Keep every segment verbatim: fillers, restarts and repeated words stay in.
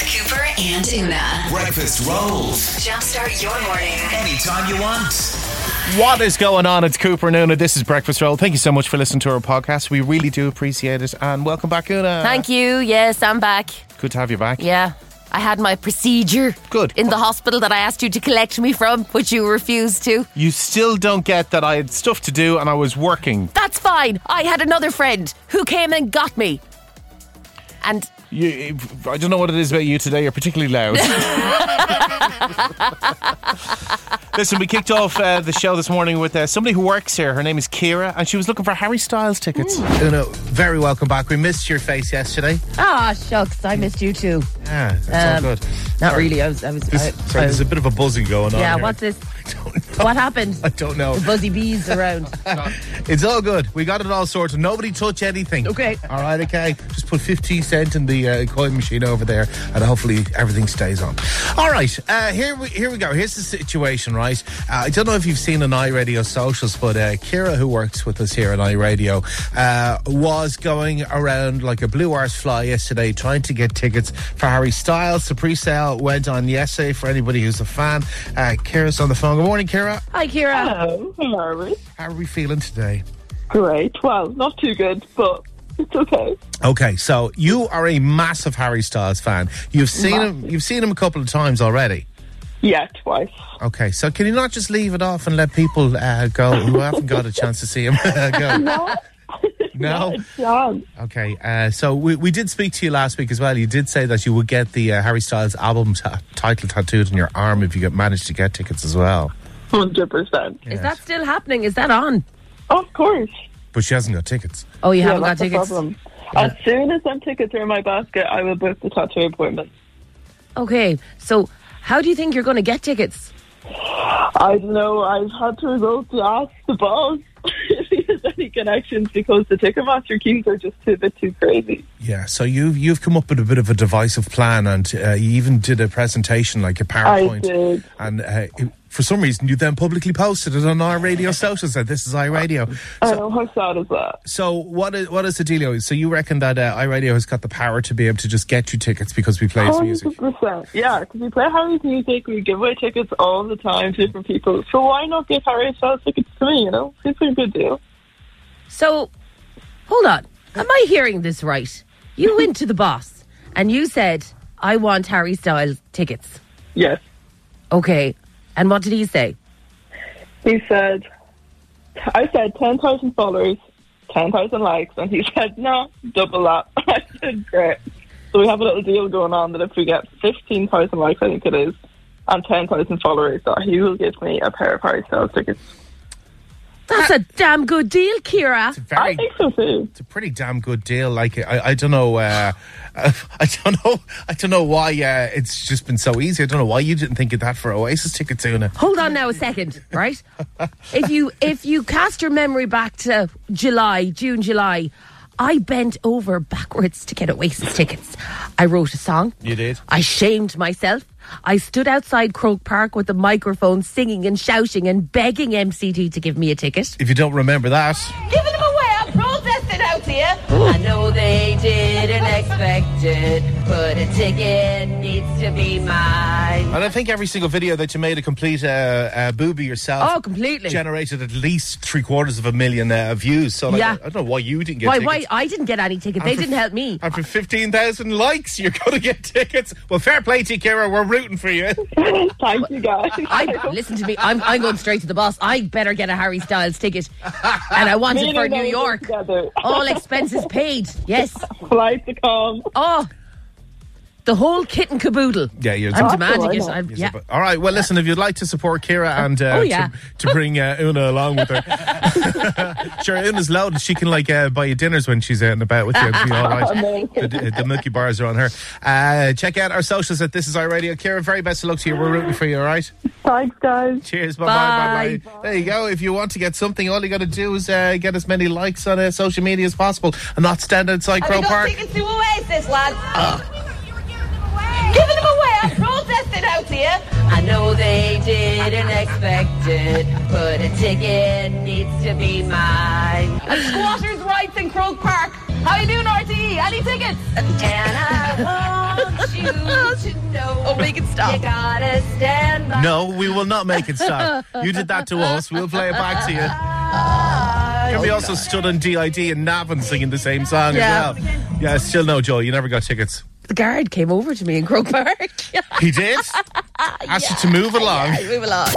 Cooper and Una. Breakfast rolls. Jumpstart your morning. Anytime you want. What is going on? It's Cooper and Una. This is Breakfast Roll. Thank you so much for listening to our podcast. We really do appreciate it. And welcome back, Una. Thank you. Yes, I'm back. Good to have you back. Yeah. I had my procedure. Good. In the hospital that I asked you to collect me from, but you refused to. You still don't get that I had stuff to do and I was working. That's fine. I had another friend who came and got me. And You, I don't know what it is about you today. You're particularly loud. Listen, we kicked off uh, the show this morning with uh, somebody who works here. Her name is Kira, and she was looking for Harry Styles tickets. Mm. Una, very welcome back. We missed your face yesterday. Ah, shucks, I missed you too. Yeah, that's Um, all good. Not Sorry. really. I was. I was. This, I, sorry, I, there's a bit of a buzzing going on. yeah. here. What's this? I don't know. What happened? I don't know. The buzzy bees around. It's all good. We got it all sorted. Nobody touch anything. Okay. All right, okay. Just put fifty cent in the uh, coin machine over there and hopefully everything stays on. All right, uh, here we here we go. Here's the situation, right? Uh, I don't know if you've seen on iRadio socials, but uh, Kira, who works with us here on iRadio, uh, was going around like a blue arse fly yesterday trying to get tickets for Harry Styles. The pre-sale went on yesterday for anybody who's a fan. Uh, Kira's on the phone. Good morning, Kira. Hi, Kira. Hello, how are we? How are we feeling today? Great. Well, not too good, but it's okay. Okay, so you are a massive Harry Styles fan. You've seen Massive. him. You've seen him a couple of times already. Yeah, twice. Okay, so can you not just leave it off and let people uh, go who haven't got a chance to see him go? No. No? Not a chance. Okay, uh, so we, we did speak to you last week as well. You did say that you would get the uh, Harry Styles album ta- title tattooed on your arm if you get managed to get tickets as well. one hundred percent. Is that still happening? Is that on? Of course. But she hasn't got tickets. Oh, you Yeah, haven't got that's the tickets. problem. As soon as them tickets are in my basket, I will book the tattoo appointment. Okay, so how do you think you're going to get tickets? I don't know. I've had to resort to ask the boss if he has any connections because the Ticketmaster queues are just a bit too crazy. Yeah, so you've you've come up with a bit of a divisive plan, and uh, you even did a presentation, like a I PowerPoint. did. And uh, it, for some reason, you then publicly posted it on our radio socials. Said this is iRadio. I So, know, how sad is that? so what is what is the dealio? So you reckon that uh, iRadio has got the power to be able to just get you tickets because we play his music? one hundred percent. Yeah, because we play Harry's music, we give away tickets all the time to different people. So why not give Harry Styles tickets to me, you know? It's a good deal. So, hold on. Am I hearing this right? You went to the boss and you said, I want Harry Styles tickets. Yes. Okay. And what did he say? He said, I said ten thousand followers, ten thousand likes, and he said, no, double that. I said, great. So we have a little deal going on that if we get fifteen thousand likes, I think it is, and ten thousand followers, that he will give me a pair of Harry Styles tickets. That's a damn good deal, Kira. It's a very, I think so too. it's a pretty damn good deal. Like I, I don't know, uh, I don't know, I don't know why uh, it's just been so easy. I don't know why you didn't think of that for Oasis tickets, Una. Hold on now a second, right? if you if you cast your memory back to July, June, July, I bent over backwards to get Oasis tickets. I wrote a song. You did? I shamed myself. I stood outside Croke Park with the microphone singing and shouting and begging M C T to give me a ticket. If you don't remember that, Giving them away, I'm protesting out here. I know they didn't expect it, but a ticket needs to be mine. and I think every single video that you made a complete uh, uh, booby yourself. Oh, completely. Generated at least three quarters of a million uh, views. So like, Yeah. I don't know why you didn't get Why, tickets. why? I didn't get any tickets. They And for- didn't help me. And for fifteen thousand likes, you're going to get tickets. Well, fair play to you, Kira. We're rooting for you. Thank you, guys. I listen to me. I'm I'm going straight to the boss. I better get a Harry Styles ticket, and I want Me it and for you New know York. together. All expenses paid. Yes. Flight to come. Oh, the whole kit and caboodle. Yeah, you're I'm Oh, demanding it. why not? I'm, yeah. All right. Well, listen, if you'd like to support Kira and uh, Oh, yeah. to, to bring uh, Una along with her, sure, Una's loud. She can like uh, buy you dinners when she's out and about with you. It'll be all right. The, the Milky Bars are on her. Uh, check out our socials at This Is iRadio. Kira, very best of luck to you. We're rooting for you. All right. Thanks, guys. Cheers. Bye bye. Bye. Bye bye. There you go. If you want to get something, all you got to do is uh, get as many likes on uh, social media as possible and not stand outside Crow Park. tickets to Oasis, lads. Giving them away. I'm protesting out here. I know they didn't expect it, but a ticket needs to be mine. And squatters' rights in Croke Park. How you doing, R T E? Any tickets? And I want you you to know. Oh, make it stop. You gotta stand by. No, we will not make it stop. You did that to us. We'll play it back to you. And we also stood on D I D in Navan singing the same song Yeah. as well. Yeah, still no joy. You never got tickets. The guard came over to me in Croke Park. He did? Asked you to move along. Yeah, move along.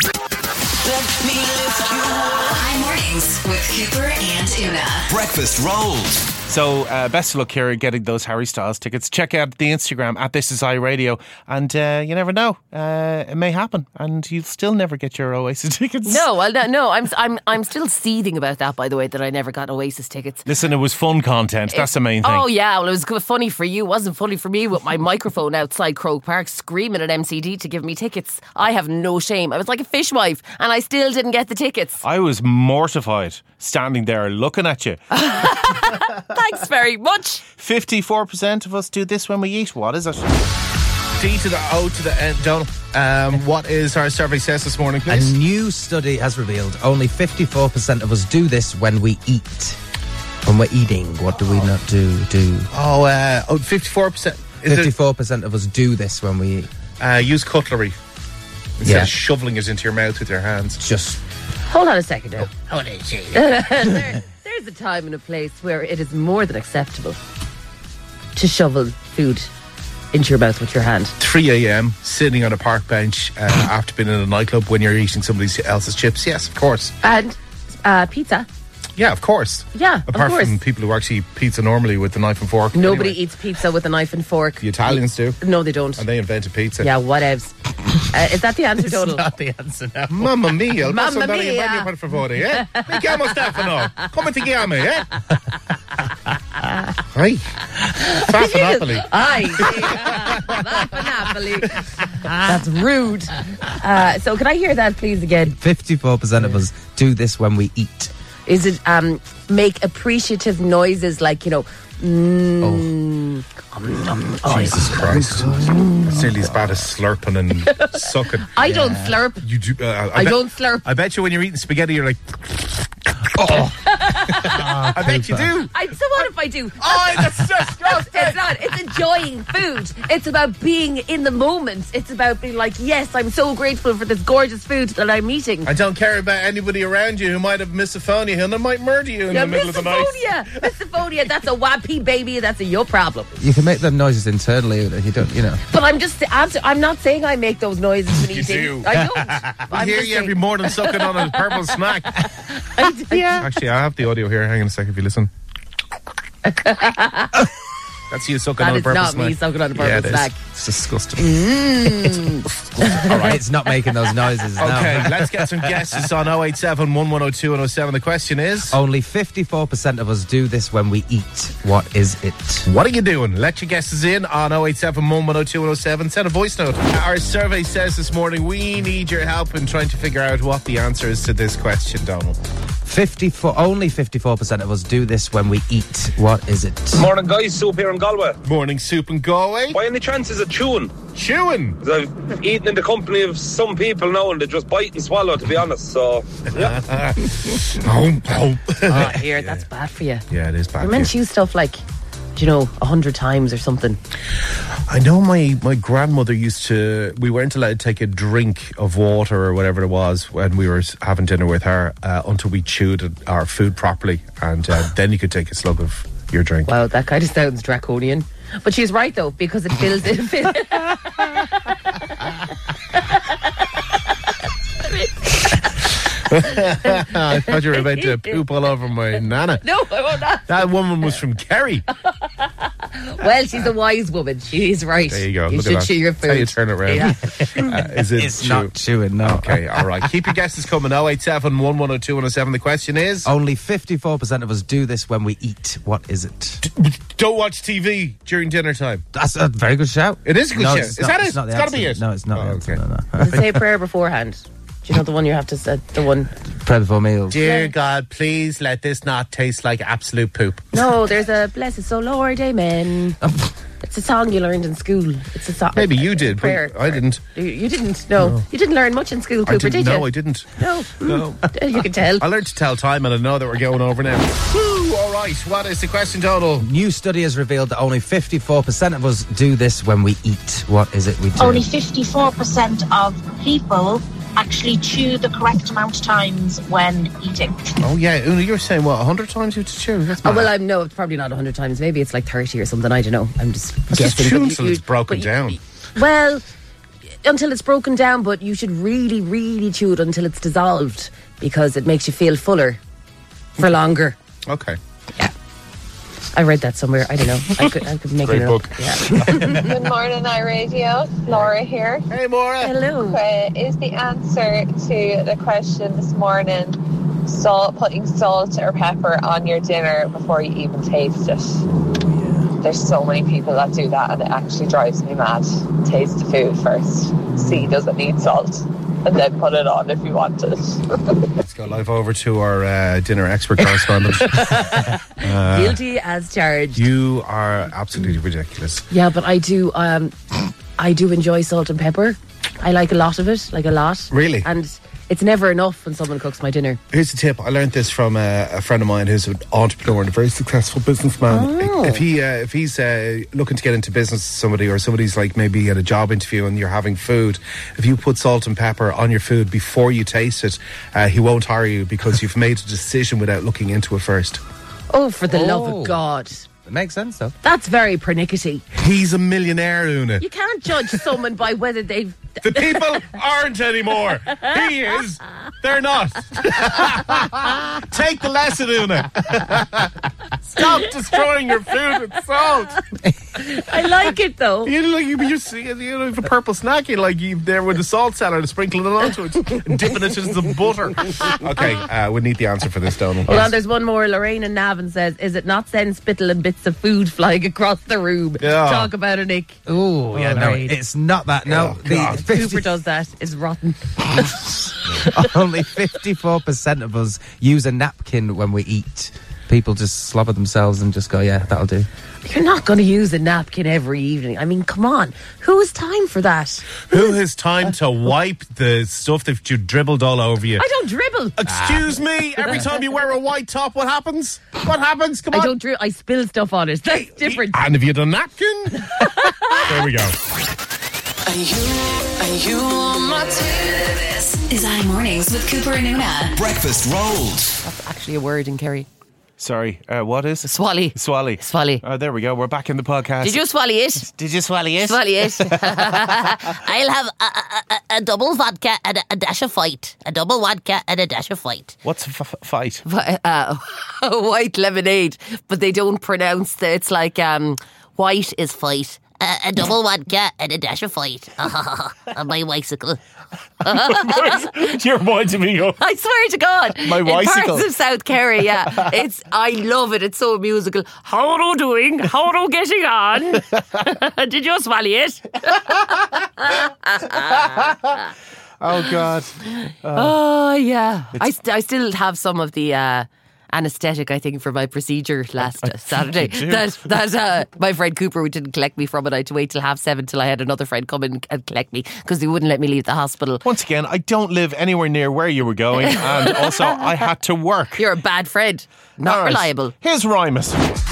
High mornings with Cooper and Una. Breakfast rolls. So, uh, best of luck here at getting those Harry Styles tickets. Check out the Instagram at This Is I Radio, and uh, you never know, uh, it may happen, and you'll still never get your Oasis tickets. No, well, no, no, I'm, I'm, I'm still seething about that. By the way, that I never got Oasis tickets. Listen, it was fun content. That's the main thing. Oh yeah, well, it was funny for you. It wasn't funny for me with my microphone outside Croke Park screaming at M C D to give me tickets. I have no shame. I was like a fishwife, and I still didn't get the tickets. I was mortified standing there looking at you. Thanks very much. fifty-four percent of us do this when we eat. What is it? D to the O to the N. Donald, um, what is our survey says this morning, A please? new study has revealed only fifty-four percent of us do this when we eat. When we're eating, what do we not do? Do Oh, uh, oh, fifty-four percent. Is it, fifty-four percent of us do this when we eat? uh, use cutlery instead Yeah. of shoveling it into your mouth with your hands. Just Hold on a second now. Hold on, see. there, there's a time and a place where it is more than acceptable to shovel food into your mouth with your hand. three a.m. sitting on a park bench uh, after being in a nightclub when you're eating somebody else's chips. Yes, of course. And uh, pizza. Yeah, of course. Yeah, of Apart course. from people who actually eat pizza normally with the knife and fork. Nobody Anyway, eats pizza with a knife and fork. The Italians do. No, they don't. And they invented pizza. Yeah, whatevs. Uh, is that the answer, Donald? not the answer now. Mamma mia, il Mamma posso andare in mia. bagno per favore, eh? Mi chiamo Stefano. Come ti chiami, eh? Hi. Faffa Napoli. Aye. Napoli. That's rude. Uh, so can I hear that, please, again? fifty-four percent of us do this when we eat. Is it um, make appreciative noises like, you know, mm, oh, Jesus Christ. It's nearly as bad as slurping and sucking. I don't slurp. You do. Uh, I, I bet, don't slurp. I bet you when you're eating spaghetti, you're like. Oh. I bet you do. I, so what if I do? Oh, that's disgusting. It's not. It's enjoying food. It's about being in the moment. It's about being like, yes, I'm so grateful for this gorgeous food that I'm eating. I don't care about anybody around you who might have misophonia and they might murder you in Yeah, the middle of the night. misophonia. Misophonia. That's a wappy baby. That's a your problem. You can make them noises internally. You don't, you know. But I'm just. I'm, I'm not saying I make those noises when You eating. do. I don't. I I'm hear just you every saying- morning sucking on a purple snack. I do, yeah. Actually, I have the audio here. Hang on a second if you listen. That's you sucking That on a is purple not snack. me sucking on a purple yeah, it is. snack. It's disgusting. All right, it's not making those noises. no. Okay, let's get some guesses on oh eight seven, one one oh two, one oh seven. The question is, Only fifty-four percent of us do this when we eat. What is it? what are you doing? Let your guesses in on oh eight seven, one one oh two, one oh seven. Send a voice note. Our survey says this morning we need your help in trying to figure out what the answer is to this question, Donald. fifty-four. Only fifty-four percent of us do this when we eat. What is it? Morning, guys. Soup here in Galway. Morning soup and Galway. By any chance is it chewing? Chewing. 'Cause I've eaten in the company of some people now and they just bite and swallow, to be honest. So, yeah. Oh, oh. Oh, here, that's bad for you. Yeah, it is bad. You're for meant you. to use stuff like, you know, a hundred times or something. I know my, my grandmother used to, we weren't allowed to take a drink of water or whatever it was when we were having dinner with her uh, until we chewed our food properly, and uh, then you could take a slug of your drink. Wow, that kind of sounds draconian. But she's right, though, because it fills it. Fill- I thought you were about to poop all over my nana. no, I won't not. That woman was from Kerry. Well, she's a wise woman. She's right. There you go. You Look should at that. chew your That's how you food. turn it around. Yeah. Uh, is it It's chew- not chewing. No. Okay, all right. Keep your guesses coming. oh eight seven, one one oh two, one oh seven. The question is, Only fifty-four percent of us do this when we eat. What is it? don't watch T V during dinner time. That's a very good shout. It is a good no, shout. it's Is not- that it? It's, not the It's gotta be answer. it. No, it's not Oh, the answer. okay. No, no. Say a prayer beforehand. Do you know the one you have to say? The one. Pray before meals. Dear God, please let this not taste like absolute poop. No, there's a bless us, O Lord, amen. It's a song you learned in school. It's a song. Maybe you did, Prayer. but I didn't. You, you didn't. No. you didn't learn much in school, I Cooper, didn't. did you? No, I didn't. No. No. You can tell. I learned to tell time, and I know that we're going over now. Woo, all right. right, what is the question total? New study has revealed that only fifty-four percent of us do this when we eat. What is it we do? Only fifty-four percent of people actually chew the correct amount of times when eating. Oh, yeah. Una, you're saying, what, one hundred times you have to chew? That's Oh, mad. well, I'm no, it's probably not one hundred times. Maybe it's like thirty or something. I don't know. I'm just That's just guessing. chewing but till you- it's broken but you- down. Well, until it's broken down, but you should really, really chew it until it's dissolved because it makes you feel fuller for longer. Okay. I read that somewhere. I don't know. I could, I could make Great it book. up. Yeah. Good morning, iRadio. Laura here. Hey, Maura. Hello. Uh, is the answer to the question this morning salt, putting salt or pepper on your dinner before you even taste it? There's so many people that do that and it actually drives me mad. Taste the food first. See, does it need salt? And then put it on if you want it. Let's go live over to our uh, dinner expert correspondent. Uh, Guilty as charged. You are absolutely ridiculous. Yeah, but I do. Um, I do enjoy salt and pepper. I like a lot of it, like a lot. Really? And it's never enough when someone cooks my dinner. Here's the tip. I learned this from a, a friend of mine who's an entrepreneur and a very successful businessman. Oh. If he uh, if he's uh, looking to get into business with somebody, or somebody's like maybe at a job interview and you're having food, if you put salt and pepper on your food before you taste it, uh, he won't hire you because you've made a decision without looking into it first. Oh, for the love Oh. of God. It makes sense, though. That's very pernickety. He's a millionaire, Una. You can't judge someone by whether they've... The people aren't anymore. He is. They're not. Take the lesson, Una. Stop destroying your food with salt. I like it, though. You know, like you, you see, you know, have a purple snack, you like you there with the salt cellar and sprinkling it onto it and dipping it into the butter. Okay, uh, we need the answer for this, Donald. Hold on, there's one more. Lorraine and Navan says, is it not send spittle and bits of food flying across the room? Yeah. Talk about it, Nick. Oh, yeah, no, right. it's not that. No, Oh, the God. Cooper fifty, does that. It's rotten. only fifty-four percent of us use a napkin when we eat. People just slobber themselves and just go, yeah, that'll do. You're not going to use a napkin every evening. I mean, come on. Who has time for that? Who has time to wipe the stuff that you dribbled all over you? I don't dribble. Excuse me, every time you wear a white top, what happens? What happens? Come I on. don't dribble. I spill stuff on it. That's different. And have you done a napkin? There we go. Are you, are you on my team? This is iMornings with Cooper and Una. Breakfast rolls. That's actually a word in Kerry. Sorry, uh, what is? Swally. Swally. Swally. Oh, there we go. We're back in the podcast. Did you swally it? Did you swally it? Swally it. I'll have a, a, a, a double vodka and a, a dash of fight. A double vodka and a dash of fight. What's a f- f- fight? Uh, a white lemonade, but they don't pronounce the, it's like um, white is fight. Uh, a double vodka and a dash of fight. On my bicycle. You're reminding me of. I swear to God. My in bicycle. parts of South Kerry, yeah. It's, I love it. It's so musical. How are you doing? How are you getting on? Did you swallow it? Oh, God. Oh, yeah. I, st- I still have some of the uh, anaesthetic, I think, for my procedure last uh, Saturday. you do. That that uh, my friend Cooper didn't collect me from it. I had to wait till half seven till I had another friend come in and collect me because they wouldn't let me leave the hospital. Once again, I don't live anywhere near where you were going, and also I had to work. You're a bad friend. Not All right. reliable. Here's Rymus.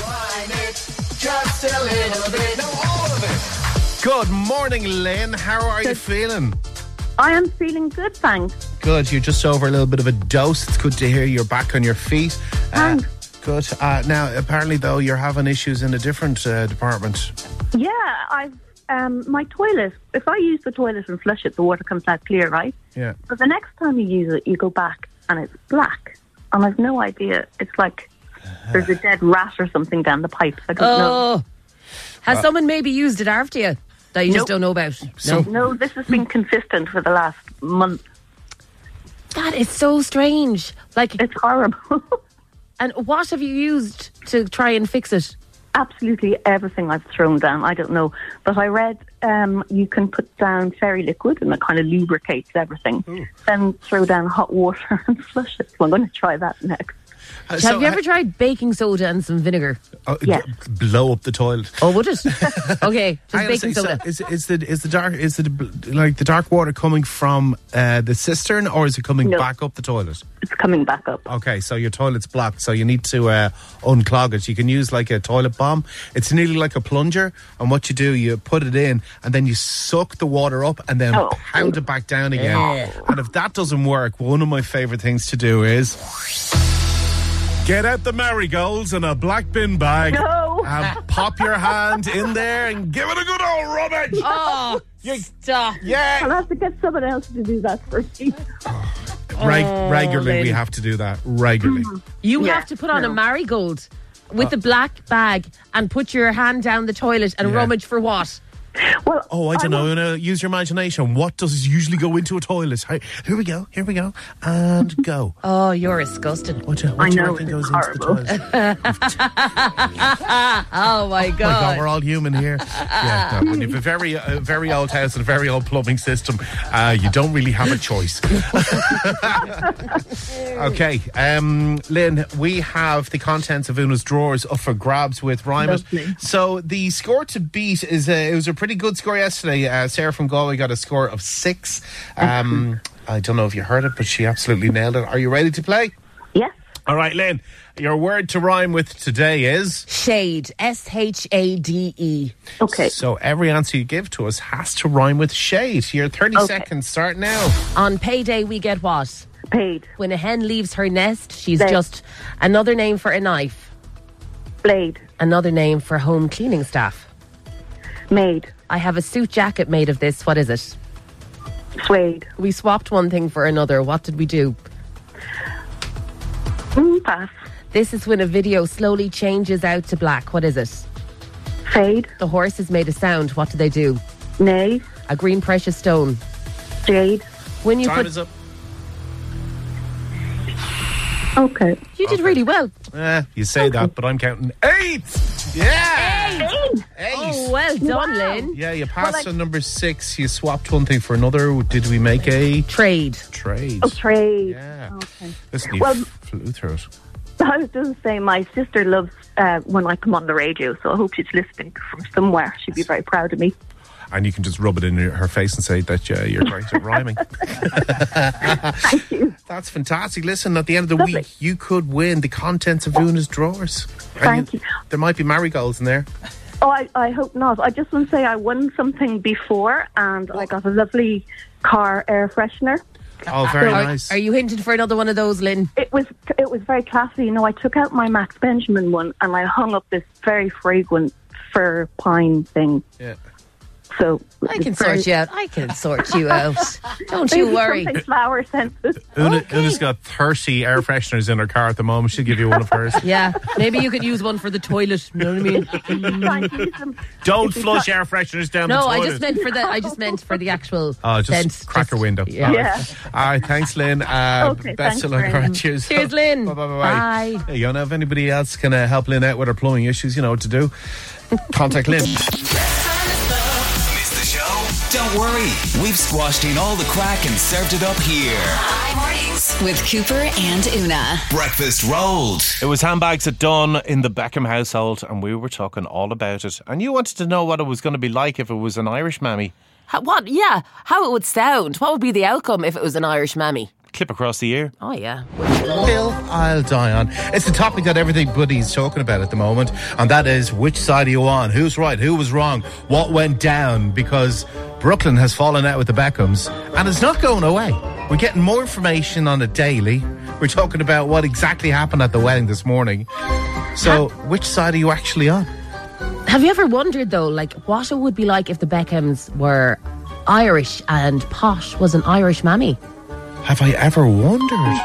Good morning, Lynn. How are you feeling? I am feeling good, thanks. Good. You're just over a little bit of a dose. It's good to hear you're back on your feet. Uh, Thanks. good. Uh, now, apparently, though, you're having issues in a different uh, department. Yeah, I've um, my toilet. If I use the toilet and flush it, the water comes out clear, right? Yeah. But the next time you use it, you go back and it's black, and I've no idea. It's like there's a dead rat or something down the pipes. I don't know. Oh. Has someone maybe used it after you that you just Nope. don't know about? So- No. No, this has been consistent for the last month. That is so strange. Like, It's horrible. and what have you used to try and fix it? Absolutely everything I've thrown down. I don't know, but I read um, you can put down fairy liquid and it kind of lubricates everything. Then throw down hot water and flush it. So I'm going to try that next. Uh, Have so, you ever tried baking soda and some vinegar? uh, yeah. Blow up the toilet. Oh, would it? Okay, just Hang on a baking sec, soda. So is, is the is the dark is the like the dark water coming from uh, the cistern, or is it coming No. back up the toilet? It's coming back up. Okay, so your toilet's blocked, so you need to uh, unclog it. You can use like a toilet bomb. It's nearly like a plunger, and what you do, you put it in, and then you suck the water up, and then Oh. pound it back down again. Yeah. And if that doesn't work, one of my favourite things to do is get out the marigolds in a black bin bag. No. And pop your hand in there and give it a good old rummage. Oh, stop. Yeah. I'll have to get someone else to do that for me. Reg- Oh, regularly, we Lynn. have to do that. Regularly. You Yeah, have to put on a no. marigold with the black bag and put your hand down the toilet and Yeah. rummage for what? Well, Oh, I don't I know. will- Gonna use your imagination. What does usually go into a toilet? Hi- Here we go. Here we go. And go. Oh, you're disgusting. What do, what I do you know, reckon it's goes horrible. into the toilet? Oh, my Oh my God, God. we're all human here. Yeah, no, when you have a very, a very old house and a very old plumbing system, uh, you don't really have a choice. Okay, um, Lynn, we have the contents of Una's drawers up for grabs with Ryman. Lovely. So the score to beat is a, it was a pretty good score yesterday. Uh, Sarah from Galway got a score of six. Um, I don't know if you heard it, but she absolutely nailed it. Are you ready to play? Yes. All right, Lynn, your word to rhyme with today is... Shade. S H A D E. Okay. So every answer you give to us has to rhyme with shade. Your thirty Okay. seconds start now. On payday, we get what? Paid. When a hen leaves her nest, she's Blade. just another name for a knife. Blade. Another name for home cleaning staff. Made. I have a suit jacket made of this. What is it? Suede. We swapped one thing for another. What did we do? Mm, pass. This is when a video slowly changes out to black. What is it? Fade. The horses made a sound. What do they do? Nay. A green precious stone. Jade. When you Time put, is up. Okay. you did really well. Eh, you say that, but I'm counting eight. Yeah. Eight. Eight. Oh, well done, Wow. Lynn. Yeah, you passed Well, I- on number six. You swapped one thing for another. Did we make a Trade. trade? Oh, trade. Yeah. Okay. Listen, you Well- f- flew through it. I was just saying, my sister loves uh, when I come on the radio, so I hope she's listening from somewhere. She'd be very proud of me. And you can just rub it in her face and say that uh, you're great at rhyming. Thank you. That's fantastic. Listen, at the end of the Lovely. week, you could win the contents of Una's drawers. And Thank you. There might be marigolds in there. Oh, I, I hope not. I just want to say I won something before, and I got a lovely car air freshener. Oh, very Are, nice. are you hinting for another one of those, Lynn? It was it was very classy. You know, I took out my Max Benjamin one and I hung up this very fragrant fir pine thing. Yeah. So I can sort you out. I can sort you out. Don't you worry. Something flower scented. Una, Okay. Una's got thirty air fresheners in her car at the moment. She'll give you one of hers. Yeah, maybe you could use one for the toilet. You know what I mean? Try and use them. Don't flush air fresheners down No, the I toilet. just meant for the. I just meant for the actual. Oh, just scent. crack her Just- window. Yeah. All right. Yeah. All right, thanks, Lynn. Uh, Okay, best thanks of luck. very All right, much. cheers. Cheers, Lynn. Bye, bye, bye, Bye. Hey, you know, if anybody else can uh, help Lynn out with her plumbing issues, you know what to do. Contact Lynn. Missed the show? Don't worry. We've squashed in all the crack and served it up here. Hi Mornings with Cooper and Una. Breakfast rolled. It was handbags at dawn in the Beckham household, and we were talking all about it. And you wanted to know what it was going to be like if it was an Irish mammy. How, what? Yeah, how it would sound. What would be the outcome if it was an Irish mammy? Clip across the ear. Oh yeah. Hill I'll die on. It's the topic that everybody's talking about at the moment, and that is which side are you on? Who's right? Who was wrong? What went down? Because Brooklyn has fallen out with the Beckhams, and it's not going away. We're getting more information on it daily. We're talking about what exactly happened at the wedding this morning. So, which side are you actually on? Have you ever wondered though, like what it would be like if the Beckhams were Irish and Posh was an Irish mammy? Have I ever wondered?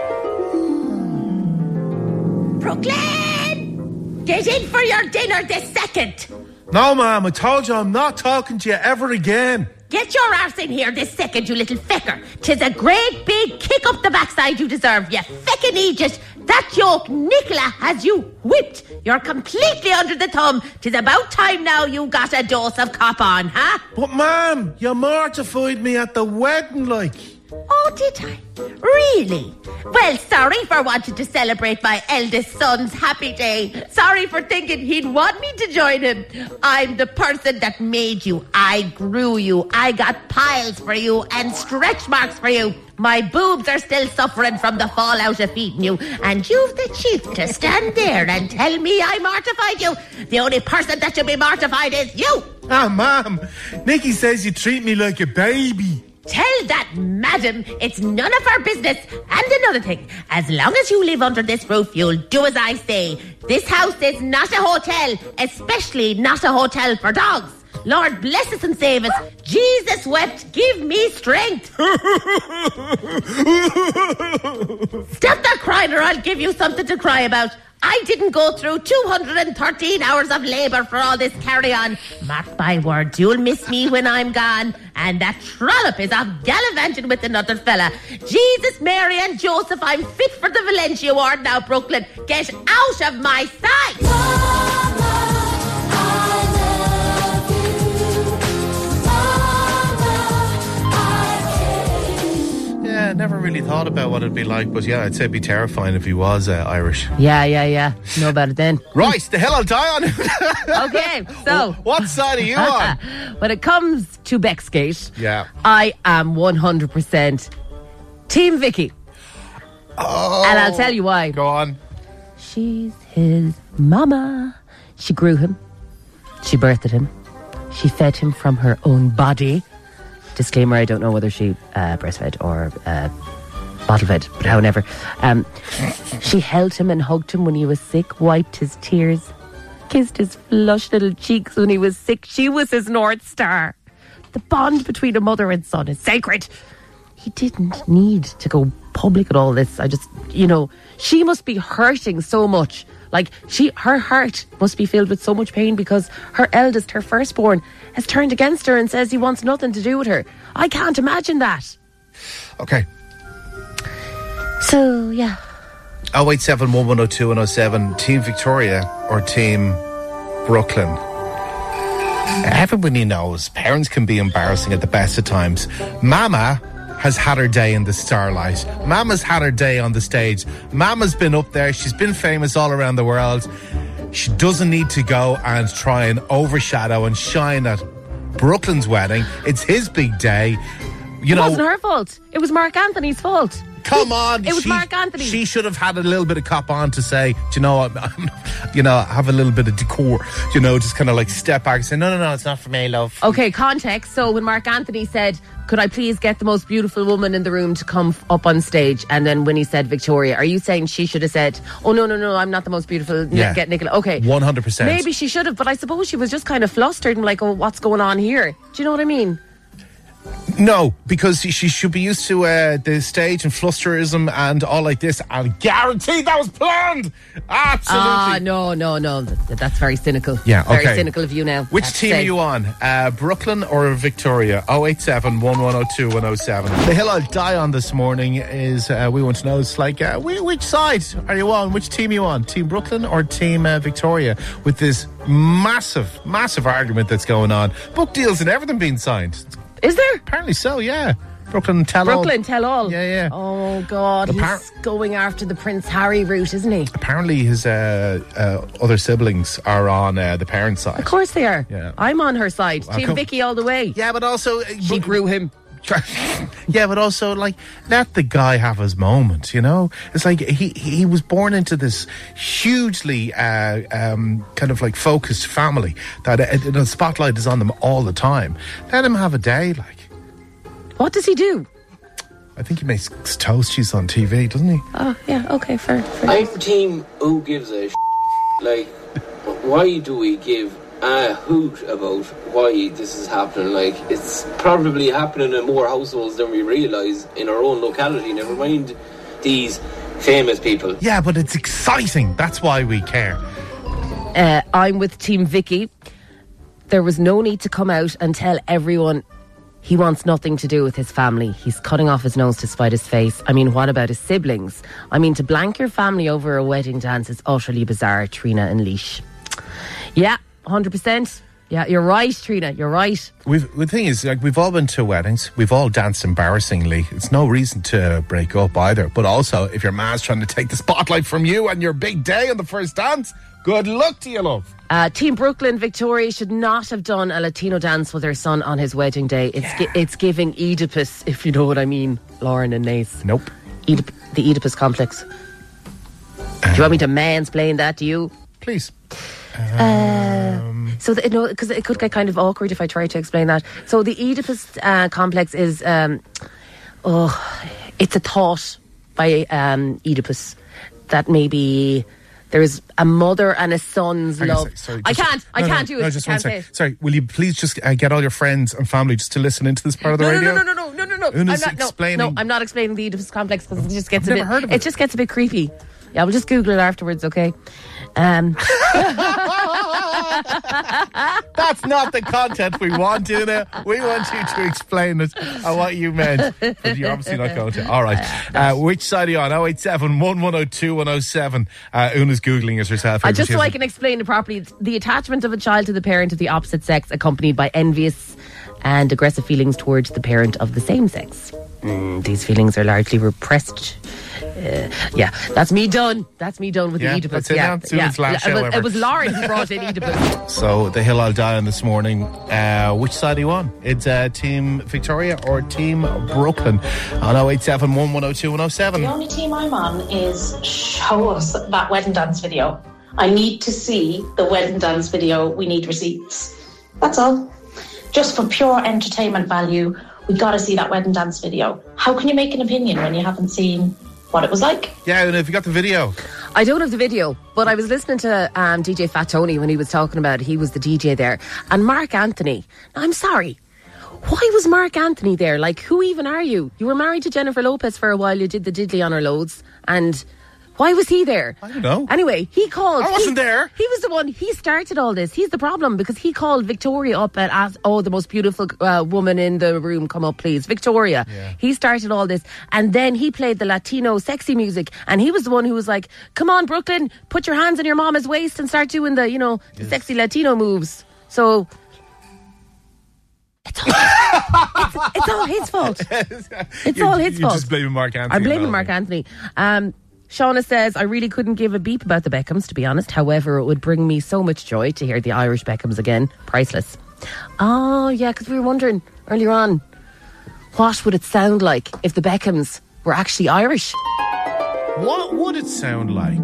Brooklyn, get in for your dinner this second. No, ma'am. I told you I'm not talking to you ever again. Get your arse in here this second, you little fecker. 'Tis a great big kick up the backside you deserve, you feckin' Egypt. That yoke Nicola has you whipped. You're completely under the thumb. 'Tis about time now you got a dose of cop on, huh? But, ma'am, you mortified me at the wedding, like. Oh, Oh, did I? Really? Well, sorry for wanting to celebrate my eldest son's happy day. Sorry for thinking he'd want me to join him. I'm the person that made you. I grew you. I got piles for you and stretch marks for you. My boobs are still suffering from the fallout of feeding you. And you've the cheek to stand there and tell me I mortified you. The only person that should be mortified is you. Ah, Mum, Nikki says you treat me like a baby. Tell that madam it's none of her business. And another thing, as long as you live under this roof, you'll do as I say. This house is not a hotel, especially not a hotel for dogs. Lord bless us and save us. Jesus wept, give me strength. Stop that crying or I'll give you something to cry about. I didn't go through two hundred thirteen hours of labour for all this carry-on. Mark my words, you'll miss me when I'm gone. And that trollop is off gallivanting with another fella. Jesus, Mary and Joseph, I'm fit for the Valencia Award now, Brooklyn. Get out of my sight! Mama, I love you. Mama, I Yeah, never really thought about what it'd be like, but yeah, I'd say it'd be terrifying if he was uh, Irish. Yeah, yeah, yeah. Know about it then. Right, the hell I'll die on. Okay, so. What side are you on? When it comes to Bexgate, yeah, I am one hundred percent Team Vicky. Oh. And I'll tell you why. Go on. She's his mama. She grew him. She birthed him. She fed him from her own body. Disclaimer, I don't know whether she uh, breastfed or uh, bottle fed, but however. Um, she held him and hugged him when he was sick, wiped his tears, kissed his flushed little cheeks when he was sick. She was his North Star. The bond between a mother and son is sacred. He didn't need to go public at all this. I just, you know, she must be hurting so much. Like, she, her heart must be filled with so much pain because her eldest, her firstborn, has turned against her and says he wants nothing to do with her. I can't imagine that. Okay. So, yeah. oh eight seven, one one oh two, one oh seven. Team Victoria or Team Brooklyn? Everybody knows parents can be embarrassing at the best of times. Mama has had her day in the starlight. Mama's had her day on the stage. Mama's been up there. She's been famous all around the world. She doesn't need to go and try and overshadow and shine at Brooklyn's wedding. It's his big day. You know, it wasn't her fault. It was Mark Anthony's fault. Come on. It was she, Mark Anthony. She should have had a little bit of cop on to say, do you know what, you know, have a little bit of decor, you know, just kind of like step back and say, no, no, no, it's not for me, love. Okay, context. So when Mark Anthony said, could I please get the most beautiful woman in the room to come up on stage? And then when he said Victoria, are you saying she should have said, oh, no, no, no, I'm not the most beautiful, yeah. get Nicola. Okay. one hundred percent. Maybe she should have, but I suppose she was just kind of flustered and like, oh, what's going on here? Do you know what I mean? No, because she should be used to uh, the stage and flusterism and all like this. I guarantee that was planned. Absolutely. Ah, no, no, no. That's very cynical. Yeah, okay. Very cynical of you now. Which team are you on? Uh, Brooklyn or Victoria? oh eight seven, one one oh two, one oh seven. The hill I'll die on this morning is, uh, we want to know, it's like, uh, which side are you on? Which team are you on? Team Brooklyn or Team uh, Victoria? With this massive, massive argument that's going on. Book deals and everything being signed. Is there? Apparently so, yeah. Brooklyn Tell All. Brooklyn Tell All. Yeah, yeah. Oh, God. Appar- he's going after the Prince Harry route, isn't he? Apparently his uh, uh, other siblings are on uh, the parents' side. Of course they are. Yeah. I'm on her side. Well, Team come- Vicky all the way. Yeah, but also... Uh, she grew him. Yeah, but also, like, let the guy have his moment, you know? It's like he he was born into this hugely uh, um, kind of like focused family that uh, the spotlight is on them all the time. Let him have a day, like. What does he do? I think he makes toast cheese on T V, doesn't he? Oh, yeah, okay, fair. fair. I'm team who gives a sh**. Like, why do we give a hoot about why this is happening? Like, it's probably happening in more households than we realise in our own locality, never mind these famous people. Yeah, but it's exciting. That's why we care. Uh, I'm with Team Vicky. There was no need to come out and tell everyone he wants nothing to do with his family. He's cutting off his nose to spite his face. I mean, what about his siblings? I mean, to blank your family over a wedding dance is utterly bizarre. Trina and Leash. Yeah, one hundred percent. Yeah, you're right, Trina. You're right. We've, the thing is, like, we've all been to weddings. We've all danced embarrassingly. It's no reason to break up either. But also, if your man's trying to take the spotlight from you on your big day on the first dance, good luck to you, love. Uh, Team Brooklyn, Victoria should not have done a Latino dance with their son on his wedding day. It's yeah. gi- it's giving Oedipus, if you know what I mean, Lauren and Nace. Nope. Oedip- the Oedipus complex. Do you want me to mansplain that to you? Please. Um, uh, so, the, you know, because it could get kind of awkward if I try to explain that. So the Oedipus uh, complex is, um, oh, it's a thought by um, Oedipus that maybe there's a mother and a son's Hang love. On, sorry, I just, can't, I no, can't no, do it. No, just I one can't say second. it. Sorry, will you please just uh, get all your friends and family just to listen into this part of the no, radio? No, no, no, no, no, no, no, no. Una's I'm not, explaining. No, no, I'm not explaining the Oedipus complex because it just gets I've a never bit. heard of it. it. just gets a bit creepy. Yeah, we'll just Google it afterwards, okay? Um. That's not the content we want, Una. We want you to explain it and what you meant. But you're obviously not going to. All right. Uh, which side are you on? oh eight seven, one one oh two, one oh seven. Uh, Una's Googling it herself. Uh, just so I can explain it properly, the attachment of a child to the parent of the opposite sex accompanied by envious and aggressive feelings towards the parent of the same sex. Mm, these feelings are largely repressed. Uh, yeah, that's me done. That's me done with yeah, the Oedipus. That's it yeah, now. It's yeah. last it, show was, ever. it was Lauren who brought in Oedipus. So the hill I'll die on this morning. Uh, which side are you on? It's uh, Team Victoria or Team Brooklyn? On oh eight seven, one one oh two, one oh seven. The only team I'm on is show us that wedding dance video. I need to see the wedding dance video. We need receipts. That's all. Just for pure entertainment value, we got to see that wedding dance video. How can you make an opinion when you haven't seen what it was like? Yeah, and if you got the video. I don't have the video, but I was listening to um, D J Fat Tony when he was talking about it. He was the D J there. And Mark Anthony. Now, I'm sorry. Why was Mark Anthony there? Like, who even are you? You were married to Jennifer Lopez for a while. You did the diddly on her loads. And why was he there? I don't know. Anyway, he called. I wasn't he, there. He was the one. He started all this. He's the problem because he called Victoria up and asked, oh, the most beautiful uh, woman in the room, come up, please. Victoria. Yeah. He started all this. And then he played the Latino sexy music. And he was the one who was like, come on, Brooklyn, put your hands on your mama's waist and start doing the, you know, the yes. sexy Latino moves. So It's all, it's, it's all his fault. It's you're, all his you're fault. Just blaming Mark Anthony. I'm blaming Mark Anthony. Um, Shauna says, I really couldn't give a beep about the Beckhams, to be honest. However, it would bring me so much joy to hear the Irish Beckhams again. Priceless. Oh, yeah, because we were wondering earlier on, what would it sound like if the Beckhams were actually Irish? What would it sound like?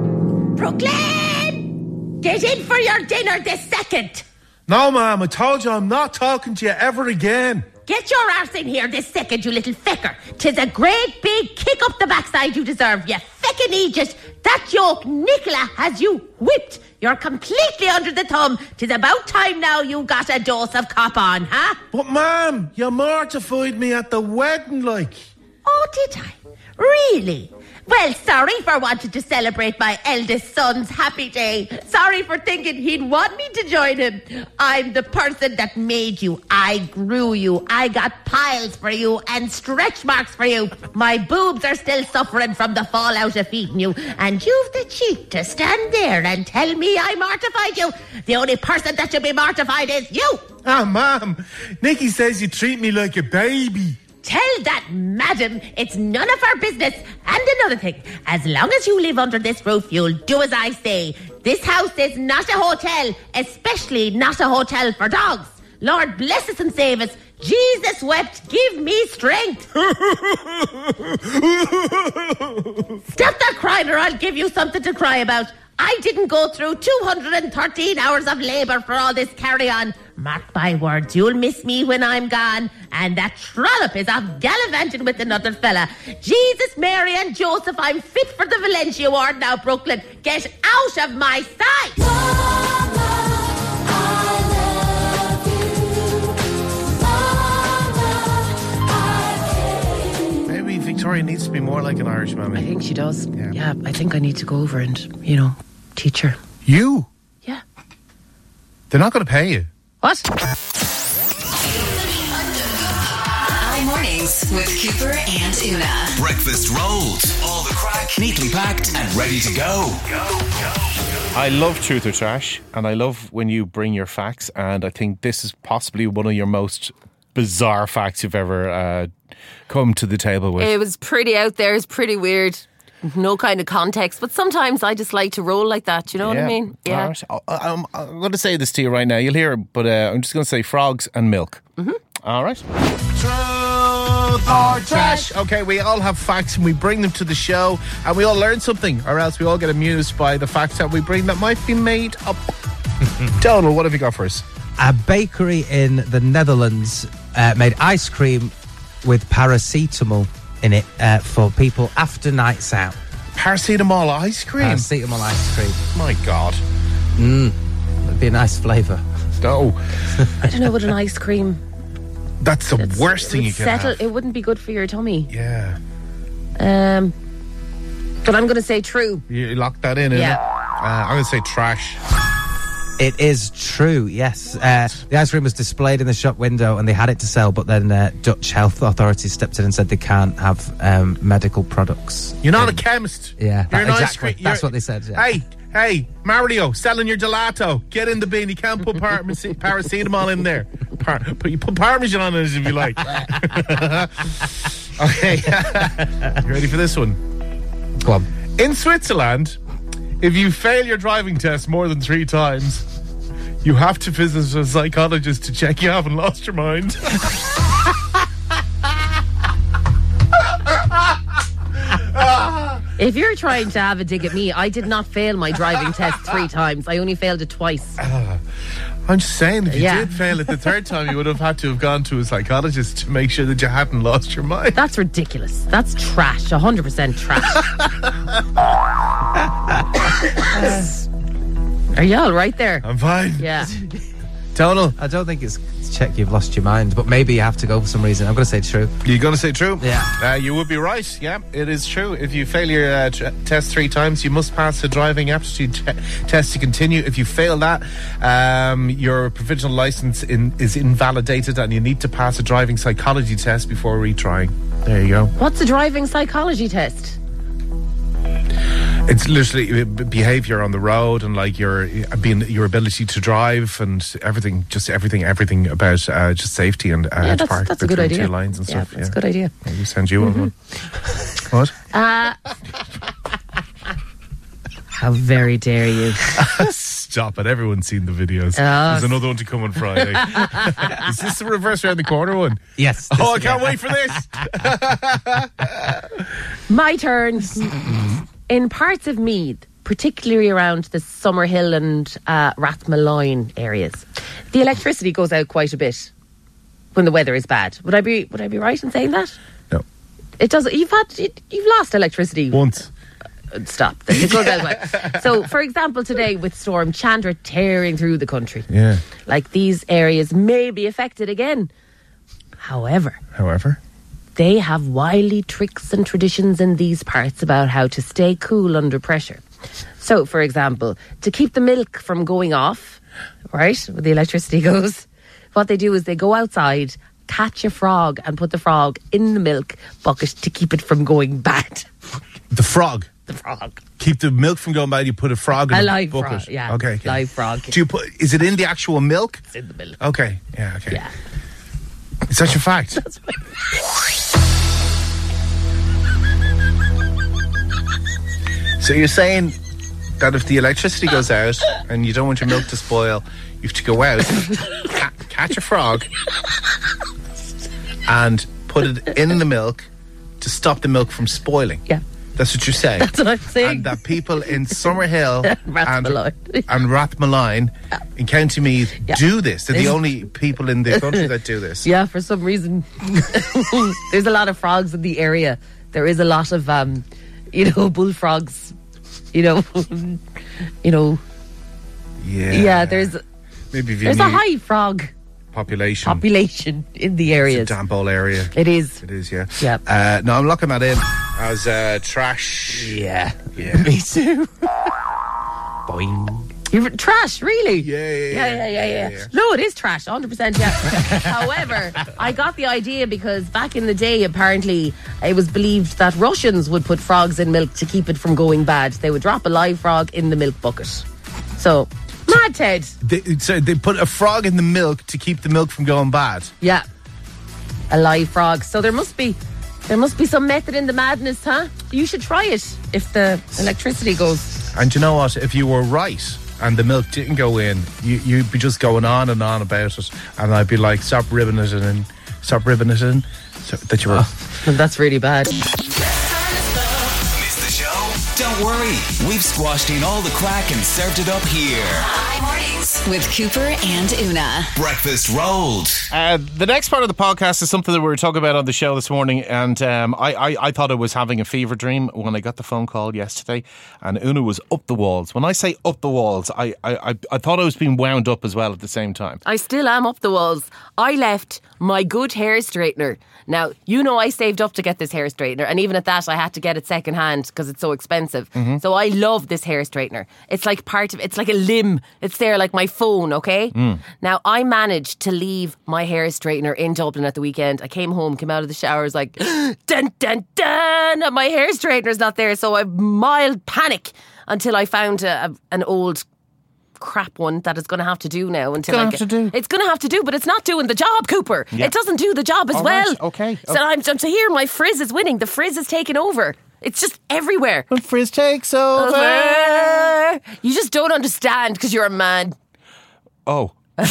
Brooklyn! Get in for your dinner this second! No, ma'am, I told you I'm not talking to you ever again. Get your arse in here this second, you little fecker. 'Tis a great big kick up the backside you deserve, you feckin' Egypt. That yoke Nicola has you whipped. You're completely under the thumb. 'Tis about time now you got a dose of cop on, huh? But, ma'am, you mortified me at the wedding, like. Oh, did I? Really? Well, sorry for wanting to celebrate my eldest son's happy day. Sorry for thinking he'd want me to join him. I'm the person that made you. I grew you. I got piles for you and stretch marks for you. My boobs are still suffering from the fallout of feeding you. And you've the cheek to stand there and tell me I mortified you. The only person that should be mortified is you. Ah, ma'am, Nikki says you treat me like a baby. Tell that madam it's none of our business. And another thing, as long as you live under this roof, you'll do as I say. This house is not a hotel, especially not a hotel for dogs. Lord bless us and save us. Jesus wept, give me strength. Stop that crying or I'll give you something to cry about. I didn't go through two hundred thirteen hours of labour for all this carry-on. Mark my words, you'll miss me when I'm gone. And that trollop is off gallivanting with another fella. Jesus, Mary and Joseph, I'm fit for the Valencia Award now, Brooklyn. Get out of my sight! Mama, I love you. Mama, I Maybe Victoria needs to be more like an Irish mammy. I think she does. Yeah. yeah, I think I need to go over and, you know, teach her. You? Yeah. They're not going to pay you. What? Mornings with Cooper and Una. Breakfast rolls. All the crack back, neatly packed and ready to go. I love Truth or Trash, and I love when you bring your facts, and I think this is possibly one of your most bizarre facts you've ever uh, come to the table with. It was pretty out there. It's pretty weird. No kind of context, but sometimes I just like to roll like that. You know what I mean? Yeah. All right. I- I'm, I'm going to say this to you right now. You'll hear it, but uh, I'm just going to say frogs and milk. Mm-hmm. All right. Truth or trash. Okay, we all have facts and we bring them to the show and we all learn something, or else we all get amused by the facts that we bring that might be made up. Donald, what have you got for us? A bakery in the Netherlands uh, made ice cream with paracetamol in it uh, for people after nights out. Paracetamol ice cream? Paracetamol ice cream. My God. Mmm. It'd be a nice flavour. No. I don't know what an ice cream. That's the It's- worst it thing would you can settle, have. It wouldn't be good for your tummy. Yeah. Um, but I'm going to say true. You locked that in, isn't Yeah. it? Uh, I'm going to say trash. It is true, yes. Uh, the ice cream was displayed in the shop window and they had it to sell, but then uh, Dutch health authorities stepped in and said they can't have um, medical products. You're not in- a chemist. Yeah, You're that- an ice exactly. cream- That's you're- what they said. Yeah. Hey, hey, Mario, selling your gelato. Get in the bin. You can't put par- paracetamol in there. Par- put, you put Parmesan on it if you like. Okay. You ready for this one? Go on. In Switzerland, if you fail your driving test more than three times, you have to visit a psychologist to check you haven't lost your mind. If you're trying to have a dig at me, I did not fail my driving test three times. I only failed it twice. I'm just saying, if you Yeah. did fail it the third time, you would have had to have gone to a psychologist to make sure that you hadn't lost your mind. That's ridiculous. That's trash. one hundred percent trash. Are you all right there? I'm fine. Yeah. Donald? I don't think it's to check you've lost your mind, but maybe you have to go for some reason. I'm going to say true. You're going to say true? Yeah. Uh, you would be right. Yeah, it is true. If you fail your uh, tr- test three times, you must pass the driving aptitude te- test to continue. If you fail that, um, your provisional license in, is invalidated and you need to pass a driving psychology test before retrying. There you go. What's a driving psychology test? It's literally behaviour on the road and like your being your ability to drive and everything, just everything, everything about uh, just safety and uh, Yeah, how to that's- park that's a good between idea. two lines and Yeah, stuff. that's a good idea. Maybe send you Mhm. on one. What? Uh, how very dare you? Stop it! Everyone's seen the videos. Oh. There's another one to come on Friday. Is this the reverse around the corner one? Yes. Oh, I can't wait for this. My turn. In parts of Meath, particularly around the Summerhill and uh, Rathmalloyne areas, the electricity goes out quite a bit when the weather is bad. Would I be Would I be right in saying that? No. It does. You've had it, you've lost electricity Once. Uh, Stop. It goes out quite. So, for example, today with Storm Chandra tearing through the country, Yeah. like these areas may be affected again. However, However. they have wily tricks and traditions in these parts about how to stay cool under pressure. So, for example, to keep the milk from going off, right, where the electricity goes, what they do is they go outside, catch a frog and put the frog in the milk bucket to keep it from going bad. The frog. The frog. Keep the milk from going bad. You put a frog in A a live bucket. frog, yeah. Okay. okay. Live frog. Do you put? Is it in the actual milk? It's in the milk. Okay. Yeah. Okay. Yeah. Is that your fact? That's my So you're saying that if the electricity goes out and you don't want your milk to spoil, you have to go out, ca- catch a frog, and put it in the milk to stop the milk from spoiling. Yeah. That's what you're saying. That's what I'm saying. And that people in Summerhill and, Rathmalloyne. and Rathmalloyne in County Meath Yeah. do this. They're the It's- only people in the country that do this. Yeah, for some reason. There's a lot of frogs in the area. There is a lot of, um, you know, bullfrogs. You know, you know. Yeah. Yeah, there's Maybe if you there's a knew high frog population. population in the It's areas. a damp old area. It is. It is, yeah. Yeah. Uh, no, I'm locking that in as uh, trash. Yeah. Yeah. Me too. Boing. You're trash, really? Yeah, yeah, yeah, yeah, yeah, yeah, yeah. yeah. No, it is trash, one hundred percent. Yeah. However, I got the idea because back in the day, apparently, it was believed that Russians would put frogs in milk to keep it from going bad. They would drop a live frog in the milk bucket. So, mad Ted. They, so they put a frog in the milk to keep the milk from going bad. Yeah, a live frog. So there must be, there must be some method in the madness, huh? You should try it if the electricity goes. And you know what? If you were right and the milk didn't go in, you, you'd be just going on and on about it, and I'd be like, stop ribbing it in, stop ribbing it in. So that you were. Oh, that's really bad. Missed the show? Don't worry, we've squashed in all the crack and served it up here. Hi Mornings with Cooper and Una. Breakfast rolled. Uh, the next part of the podcast is something that we were talking about on the show this morning, and um, I, I, I thought I was having a fever dream when I got the phone call yesterday, and Una was up the walls. When I say up the walls, I, I, I, I thought I was being wound up as well at the same time. I still am up the walls. I left my good hair straightener. Now, you know I saved up to get this hair straightener, and even at that I had to get it second hand because it's so expensive. Mm-hmm. So I love this hair straightener. It's like part of, it's like a limb. It's there like my phone, okay? Mm. Now, I managed to leave my hair straightener in Dublin at the weekend. I came home, came out of the shower, was like, dun, dun, dun, and my hair straightener's not there. So I mild panic until I found a, a, an old crap one that is going to have to do now until gonna I get, have to do. It's going to have to do, but it's not doing the job, Cooper. Yeah. It doesn't do the job as All well. right, okay. So I'm, I'm to hear my frizz is winning. The frizz is taking over. It's just everywhere. When frizz takes over. over. You just don't understand because you're a man. Oh.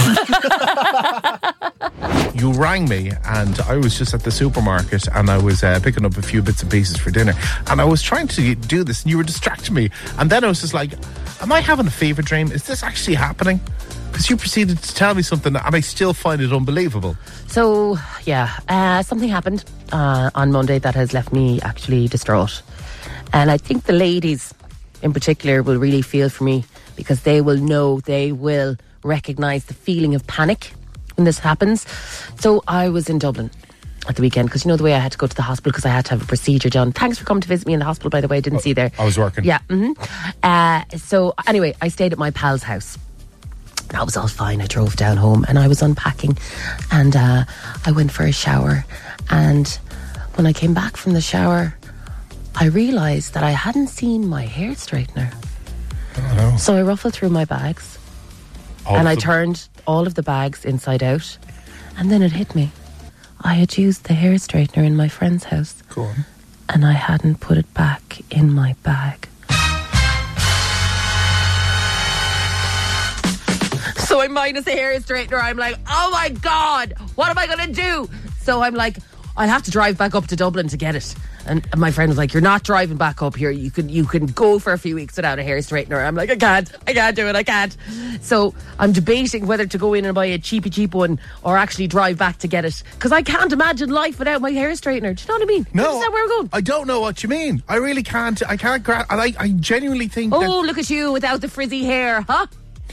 You rang me and I was just at the supermarket and I was uh, picking up a few bits and pieces for dinner, and I was trying to do this and you were distracting me, and then I was just like, am I having a fever dream? Is this actually happening? Because you proceeded to tell me something and I still find it unbelievable. So, yeah, uh, something happened uh, on Monday that has left me actually distraught. And I think the ladies in particular will really feel for me because they will know, they will recognise the feeling of panic when this happens. So I was in Dublin at the weekend because you know the way I had to go to the hospital because I had to have a procedure done. Thanks for coming to visit me in the hospital, by the way. I didn't oh, see you there. I was working. Yeah. Mm-hmm. Uh, so anyway, I stayed at my pal's house. That was all fine. I drove down home and I was unpacking and uh, I went for a shower, and when I came back from the shower I realised that I hadn't seen my hair straightener. Oh, no. So I ruffled through my bags all and I turned all of the bags inside out, and then it hit me. I had used the hair straightener in my friend's house. Go on. And I hadn't put it back in my bag. So I'm minus a hair straightener. I'm like, oh my God, what am I going to do? So I'm like, I'll have to drive back up to Dublin to get it. And my friend was like, you're not driving back up here. You can you can go for a few weeks without a hair straightener. I'm like, I can't. I can't do it. I can't. So I'm debating whether to go in and buy a cheapy cheap one or actually drive back to get it. Because I can't imagine life without my hair straightener. Do you know what I mean? No. Is that where we're going? I don't know what you mean. I really can't. I can't grasp. I, I genuinely think Oh, that look at you without the frizzy hair, huh?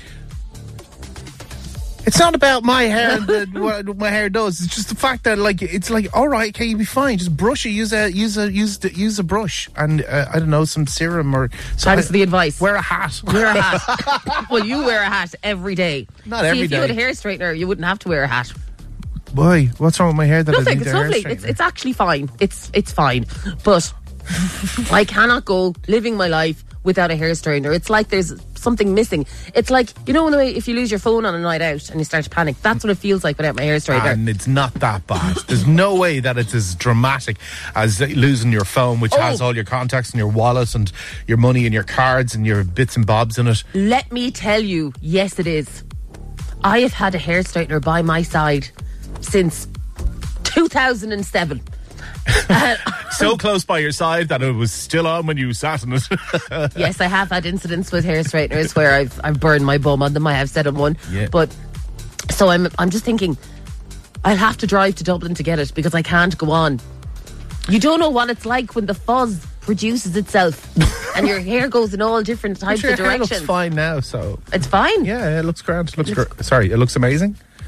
it's not about my hair and the, what my hair does. It's just the fact that, like, it's like, all right, okay, you'll be fine. Just brush it. Use a use a use the, use a brush and uh, I don't know, some serum or. Thanks for the advice. Wear a hat. Wear a hat. Well, you wear a hat every day. Not See, every if day. you had a hair straightener, you wouldn't have to wear a hat. Why? What's wrong with my hair? That Nothing. I need It's a hair lovely. straightener? It's it's actually fine. It's it's fine. But I cannot go living my life without a hair straightener. It's like there's something missing. It's like, you know, in the way if you lose your phone on a night out and you start to panic, that's what it feels like without my hair straightener. And it's not that bad. There's no way that it's as dramatic as losing your phone, which Oh. has all your contacts and your wallet and your money and your cards and your bits and bobs in it. Let me tell you, yes it is. I have had a hair straightener by my side since two thousand seven. So close by your side that it was still on when you sat in it. Yes, I have had incidents with hair straighteners where I've I've burned my bum on them. I have said on one. Yeah. But so I'm I'm just thinking I'll have to drive to Dublin to get it because I can't go on. You don't know what it's like when the fuzz produces itself and your hair goes in all different types Your of hair directions. looks fine now, so It's fine. yeah, it looks grand. It looks gr- sorry, it looks amazing.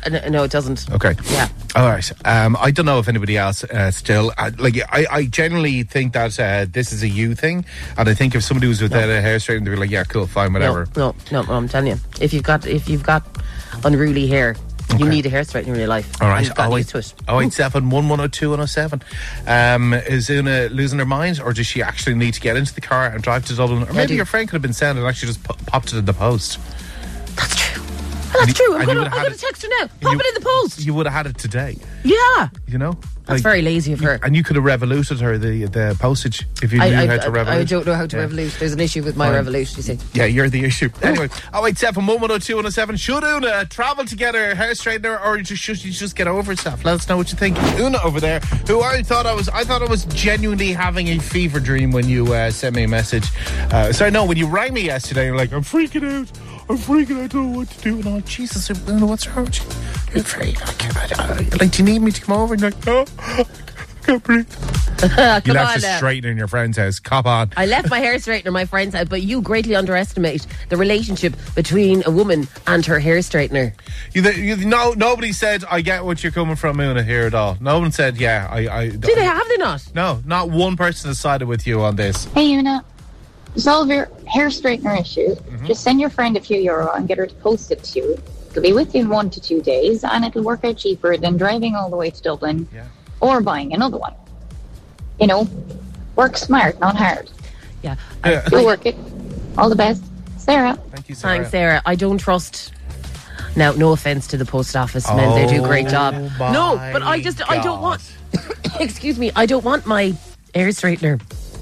Uh, no, it doesn't. Okay. Yeah. All right. Um, I don't know if anybody else uh, still uh, like. I, I generally think that uh, this is a you thing, and I think if somebody was without No. a hair straightener, they'd be like, "Yeah, cool, fine, whatever." No, no, no, I'm telling you, if you've got if you've got unruly hair, you Okay. need a hair straightener in your life. All right. And you've gotten used to it. Oh eight seven one one oh two one oh seven. Um, is Una losing her mind, or does she actually need to get into the car and drive to Dublin? Or maybe do. your friend could have been sent and actually just po- popped it in the post. That's true. Well, that's true. I'm and you gonna, would I'm have had gonna it- text her now. Pop you- it in the post. You would have had it today. Yeah. You know. That's very lazy of her. And you could have revoluted her the the postage if you knew I, I, how to I, revolute. I don't know how to Yeah. revolute. There's an issue with my Fine. revolute, you see. Yeah, you're the issue. Anyway, oh eight seven one one oh two one oh seven. Should Una travel to get her hair straightener, or just, should she just get over herself? Let us know what you think. Una over there, who I thought I was, I thought I was genuinely having a fever dream when you uh, sent me a message. Uh, sorry, no, when you rang me yesterday, you're like, I'm freaking out. I'm freaking out. I don't know what to do. And I'm like, Jesus, Una, what's wrong with you? You're afraid. I can't, I, I, like, do you need me to come over? And you're like, no, I can't breathe. Come You left on a now. straightener in your friend's house. Cop on. I left my hair straightener in my friend's house, but you greatly underestimate the relationship between a woman and her hair straightener. You, you, no, nobody said I get what you're coming from, Una, here at all. No one said, yeah, I. I Do they have they not? No, not one person has sided with you on this. Hey, Una, to solve your hair straightener issue, just send your friend a few euro and get her to post it to you. It'll be with you in one to two days, and it'll work out cheaper than driving all the way to Dublin or buying another one. You know, work smart, not hard. Yeah. Yeah. You'll work it. All the best. Sarah. Thank you, Sarah. Thanks, Sarah. I don't trust. Now, no offence to the post office men, they do a great job. my No, but I just, I don't God. want. Excuse me, I don't want my hair straightener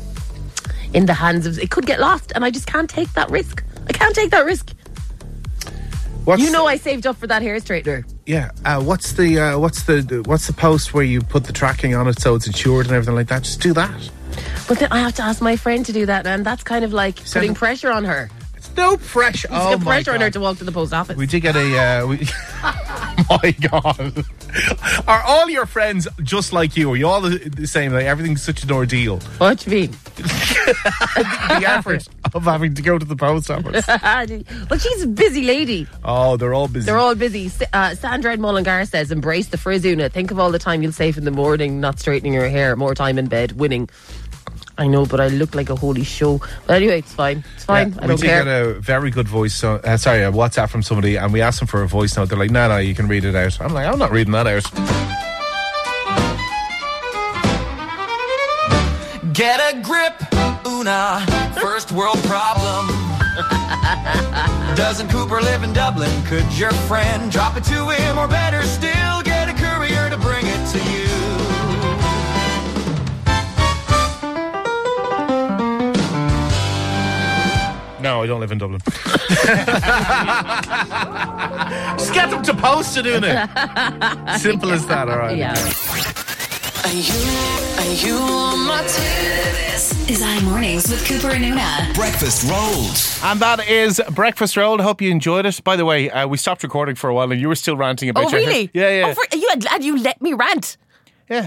in the hands of. It could get lost, and I just can't take that risk. I can't take that risk. What's You know, I saved up for that hair straightener. Yeah. Uh, what's the uh, what's the what's the post where you put the tracking on it so it's insured and everything like that? Just do that. But then I have to ask my friend to do that, and that's kind of like Send putting it- pressure on her. It's no pressure. It's Oh the my pressure on her God. to walk to the post office. We did get a. Uh, we, my God, are all your friends just like you? Are you all the, the same? Like everything's such an ordeal. What do you mean? The effort of having to go to the post office. Well, she's a busy lady. Oh, they're all busy. They're all busy. S- Uh, Sandra Mullingar says, embrace the frizzuna. Think of all the time you'll save in the morning, not straightening your hair, more time in bed, winning. I know, but I look like a holy show. But anyway, it's fine. It's fine. Yeah, I we don't did care. get a very good voice. So, uh, sorry, a WhatsApp from somebody, and we asked them for a voice note. They're like, "No, no, you can read it out." I'm like, "I'm not reading that out." Get a grip, Una. First world problem. Doesn't Cooper live in Dublin? Could your friend drop it to him? Or better still, get a courier to bring it to you. No, I don't live in Dublin. Just get them to post it, Una. Simple as that, all right. Yeah. Are you, are you on my team? This is iMornings with Cooper and Una. Breakfast rolls. And that is Breakfast Roll. Hope you enjoyed it. By the way, uh, we stopped recording for a while and you were still ranting about Oh, your really? hair. Yeah, yeah. Oh, for, you, I'm glad you let me rant. Yeah.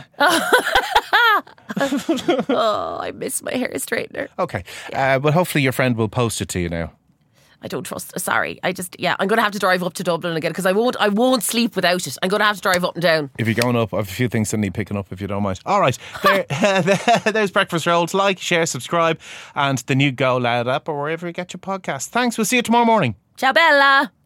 Oh, I miss my hair straightener. Okay. Uh, but hopefully your friend will post it to you now. I don't trust. Sorry, I just yeah. I'm going to have to drive up to Dublin again because I won't. I won't sleep without it. I'm going to have to drive up and down. If you're going up, I have a few things that need picking up if you don't mind. All right. There, there's Breakfast Rolls. Like, share, subscribe, and the new Go Loud app or wherever you get your podcast. Thanks. We'll see you tomorrow morning. Ciao, Bella.